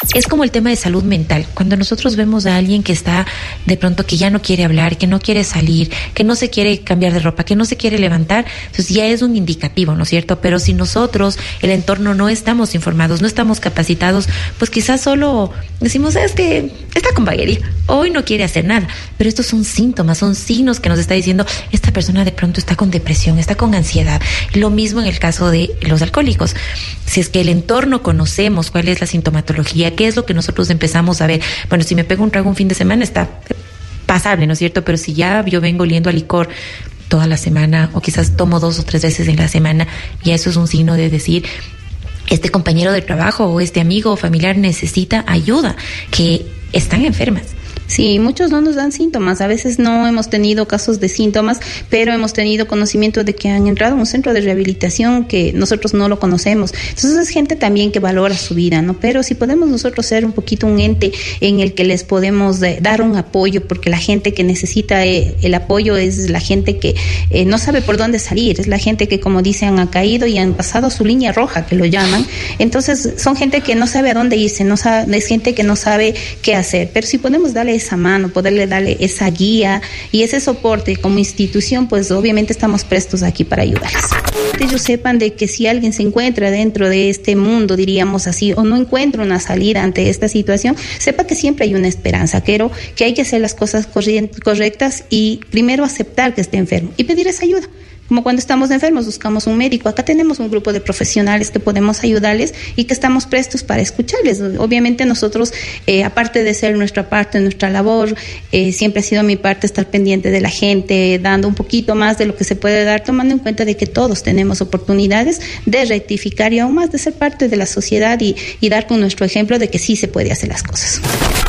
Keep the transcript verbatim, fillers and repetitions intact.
es como el tema de salud mental. Cuando nosotros vemos a alguien que está de pronto que ya no quiere hablar, que no quiere salir, que no se quiere cambiar de ropa, que no se quiere levantar, entonces ya es un indicativo, ¿no es cierto? Pero si nosotros, el entorno, no estamos informados, no estamos capacitados, pues quizás solo decimos, es que está con vaguería, hoy no quiere hacer nada. Pero estos son síntomas, son signos que nos está diciendo, esta persona de pronto está con depresión, está con ansiedad. Lo mismo en el caso de los alcohólicos. Si es que el entorno conocemos cuál es la sintomatología, qué es lo que nosotros empezamos a ver. Bueno, si me pego un trago un fin de semana está pasable, ¿no es cierto? Pero si ya yo vengo oliendo a licor toda la semana o quizás tomo dos o tres veces en la semana, ya eso es un signo de decir, este compañero de trabajo o este amigo o familiar necesita ayuda, que están enfermas. Sí, muchos no nos dan síntomas. A veces no hemos tenido casos de síntomas, pero hemos tenido conocimiento de que han entrado a un centro de rehabilitación que nosotros no lo conocemos. Entonces es gente también que valora su vida, ¿no? Pero si podemos nosotros ser un poquito un ente en el que les podemos de, dar un apoyo, porque la gente que necesita eh, el apoyo es la gente que eh, no sabe por dónde salir, es la gente que, como dicen, ha caído y han pasado su línea roja, que lo llaman. Entonces son gente que no sabe a dónde irse, no sabe, es gente que no sabe qué hacer. Pero si podemos darle esa mano, poderle darle esa guía y ese soporte como institución, pues obviamente estamos prestos aquí para ayudarles. Que ellos sepan de que si alguien se encuentra dentro de este mundo, diríamos así, o no encuentra una salida ante esta situación, sepa que siempre hay una esperanza, pero que hay que hacer las cosas correctas y primero aceptar que esté enfermo y pedir esa ayuda. Como cuando estamos enfermos buscamos un médico. Acá tenemos un grupo de profesionales que podemos ayudarles y que estamos prestos para escucharles. Obviamente nosotros, eh, aparte de ser nuestra parte, nuestra labor, eh, siempre ha sido mi parte estar pendiente de la gente, dando un poquito más de lo que se puede dar, tomando en cuenta de que todos tenemos oportunidades de rectificar y aún más de ser parte de la sociedad y, y dar con nuestro ejemplo de que sí se puede hacer las cosas.